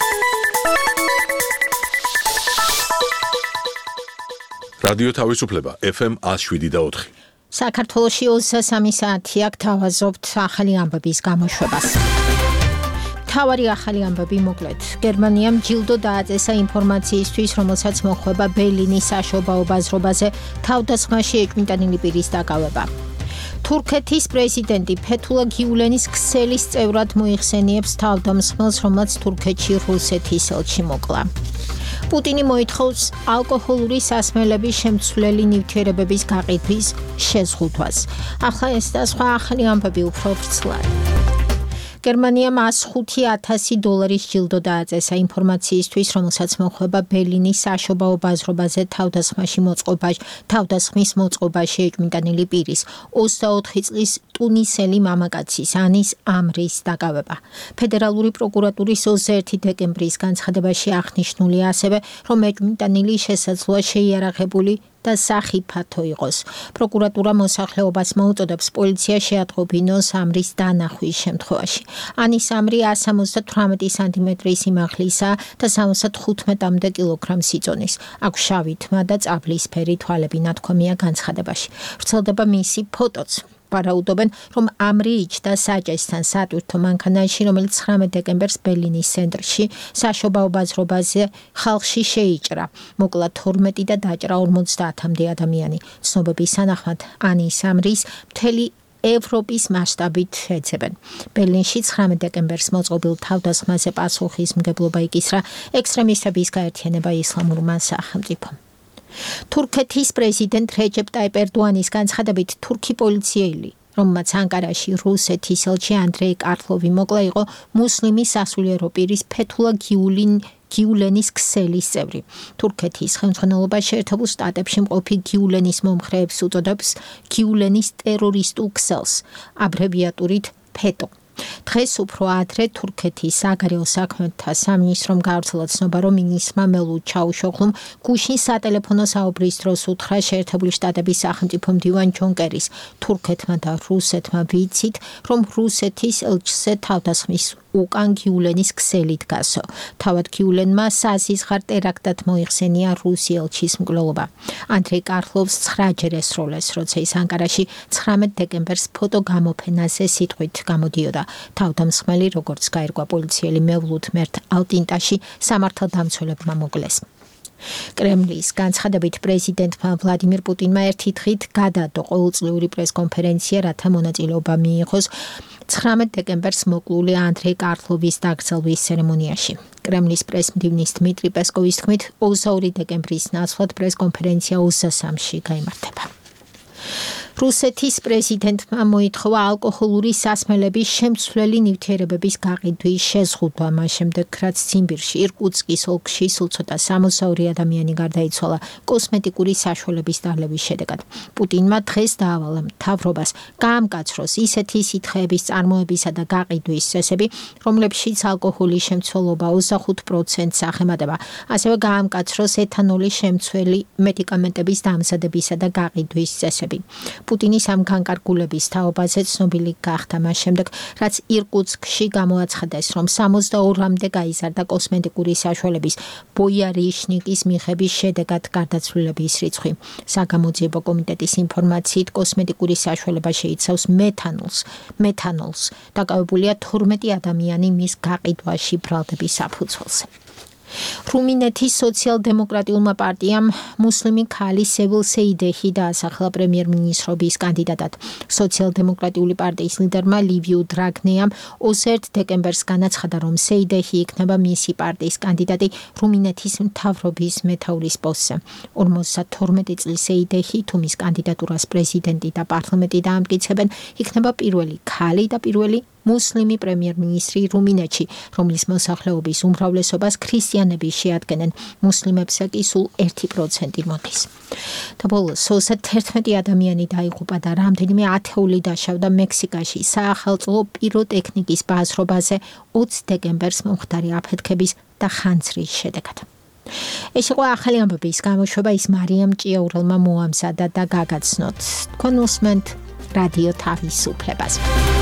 რადიო თავისუფლება FM 107.4. საქართველოში 23 საათი აქ თავაზობთ ახალი ამბების გამოშვებას. თავარი ახალი ამბები მოკლედ. გერმანიამ ჯილდო დააწესა ინფორმაციისთვის, რომელსაც მოხვება ბერლინის საშობაო ბაზრობაზე თავდასხმაში ეჭვმიტანილი პირის დაკავება. თურქეთის პრეზიდენტი ფეთულა გიულენის ქსელის წევრად მოიხსენიებს თავდამსხმელს, რომელსაც თურქეთში რუსეთის ელჩი მოკლა. პუტინი მოითხოვს ალკოჰოლური სასმელების შემცვლელი ნივთიერებების გაყიდვის შეზღუდვას. ახლა ეს და სხვა ახალი ამბები უფრო ვრცლად. გერმანიამ $105,000 ჯილდო დააწესა ინფორმაციისთვის, რომელსაც მოხვება ბერლინის საშობაო ბაზრობაზე თავდასხმის მოწყობაში ეჭვმიტანილი პირის 24 წლის ტუნისელი მამაკაცის ანის ამრის დაკავება. ფედერალური პროკურატურის 21 დეკემბრის განცხადებაში აღნიშნულია ასევე, რომ ეჭვმიტანილი შესაძლოა შეიარაღებული და სახიფათო იყოს. პროკურატურა მოსახლეობას მოუწოდებს პოლიცია შეატყობინოს ამრის დანახვის შემთხვევაში. ანის ამრი 178 სანტიმეტრის სიმაღლისა და 75-მდე კილოგრამს იწონის. აქვს შავი თმა და წაბლისფერი თვალები, ნათქვამია განცხადებაში. ვრცელდება მისი ფოტოც. ვარაუდობენ, რომ ამრი იჯდა საჭესთან სატვირთო მანქანაში, რომელიც 19 დეკემბერს ბერლინის ცენტრში საშობაო ბაზრობაზე ხალხში შეიჭრა. მოკლა 12 და დაჭრა 50-მდე ადამიანი. ცნობების თანახმად ანის ამრის მთელი ევროპის მასშტაბით ეძებენ. ბერლინში 19 დეკემბერს მოწყობილ თავდასხმაზე პასუხისმგებლობა იკისრა ექსტრემისტების გაერთიანება ისლამურმა სახელმწიფომ. თურქეთის პრეზიდენტ რეჯეპ ტაიპ ერდოანის განცხადებით თურქი პოლიციელი, რომელმაც ანკარაში რუსეთის ელჩი ანდრეი კარლოვი მოკლა, იყო მუსლიმი სასულიერო პირის ფეთულა გიულენის ქსელის წევრი. თურქეთის ხელმძღვანელობა შეერთებულ შტატებში მყოფი გიულენის მომხრეებს უწოდებს გიულენის ტერორისტულ ქსელს, აბრევიატურით ფეტო. დღეს უფრო ადრე თურქეთის საგარეო საქმეთა სამინისტრომ გავრცელა ცნობა, რომ მინისტრმა მელუდ ჩაუშოღლუმ გუშინ სატელეფონო საუბრის დროს უთხრა შეერთებული შტატების სახელმწიფო მდივან ჯონ კერის თურქეთმა და რუსეთმა ვიცით, რომ რუსეთის ელჩზე თავდასხმის უკან გიულენის ქსელი დგასო. თავად გიულენმა საზიზღარ ტერაქტად მოიხსენია რუსი ელჩის მკვლელობა. ანდრეი კარლოვს 9-ჯერ ესროლეს, როცა ის ანკარაში 19 დეკემბერს ფოტო გამოფენაზე სიტყვით გამოდიოდა. თავდამსხმელი, როგორც გაირკვა პოლიციელი მევლუდ მერთ ალტინტაში, სამართალდამცველებმა მოკლეს. კრემლის განცხადებით პრეზიდენტმა ვლადიმირ პუტინმა ერთი დღით გადადო ყოველწლიური პრესკონფერენცია, რათა მონაწილეობა მიიღოს 19 დეკემბერს მოკლული ანდრეი კარლოვის დაკრძალვის ცერემონიაში. კრემლის პრესმდივნის დმიტრი პესკოვის თქმით, 22 დეკემბრის ნაცვლად პრესკონფერენცია 23-ში გაიმართება. რუსეთის პრეზიდენტმა მოითხოვა ალკოჰოლური სასმელების შემცვლელი ნივთიერებების გაყიდვის შეზღუდვა, მას შემდეგ, რაც ციმბირში, ირკუტსკის ოლქში სულ ცოტა 62 ადამიანი გარდაიცვალა კოსმეტიკური საშუალების დალევის შედეგად. პუტინმა დღეს დაავალა მთავრობას გაამკაცროს ისეთი სითხეების წარმოებისა და გაყიდვის წესები, რომლებშიც ალკოჰოლის შემცველობა 25%-ს ახემატება. ასევე გაამკაცროს ეთანოლის შემცველი მედიკამენტების დამზადებისა და გაყიდვის წესები. პუტინის ამ განკარგულების თაობაზე ცნობილი გახდა მას შემდეგ, რაც ირკუტსკში გამოაცხადეს, რომ 62-მდე გაიზარდა კოსმეტიკური საშუალების ბოიარიშნიკის მიღების შედეგად გარდაცვლილების რიცხვი. საგამოძიებო კომიტეტის ინფორმაციით, კოსმეტიკური საშუალება შეიცავს მეთანოლს. დაკავებულია 12 ადამიანი მის გაყიდვაში ბრალდების საფუძველზე. რუმინეთის სოციალ-დემოკრატიულმა პარტიამ მუსლიმი ქალი სევილ სეიდეჰი დაასახელა პრემიერ-მინისტრობის კანდიდატად. სოციალ-დემოკრატიული პარტიის ლიდერმა ლივიუ დრაგნეამ 21 დეკემბერს განაცხადა, რომ სეიდეჰი იქნება მისი პარტიის კანდიდატი რუმინეთის მთავრობის მეთაურის პოსტზე. 52 წლის სეიდეჰი, თუ მის კანდიდატურას პრეზიდენტი და პარლამენტი დაამტკიცებენ, იქნება პირველი ქალი და პირველი მუსლიმი პრემიერ-მინისტრი რუმინეთში, რომლის მოსახლეობის უმრავლესობას ქრისტიანები შეადგენენ, მუსლიმებსა კი სულ 1% მოდის. და ბოლოს 31 ადამიანი დაიღუპა და რამდენიმე ათეული დაშავდა მექსიკაში საახალწლო პიროტექნიკის ბაზრობაზე 20 დეკემბერს მომხდარი აფეთქების და ხანძრის შედეგად. ეს იყო ახალი ამბების გამოშვება, ის მარიამ ჭიაურელმა მოამზადა და გაგაცნოთ. თქვენ უსმენთ რადიო თავისუფლებას.